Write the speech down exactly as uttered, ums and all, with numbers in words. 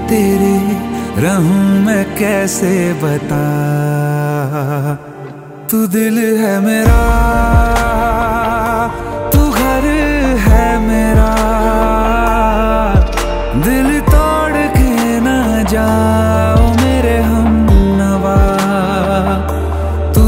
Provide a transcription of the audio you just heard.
तेरे रहूं मैं कैसे बता। तू दिल है मेरा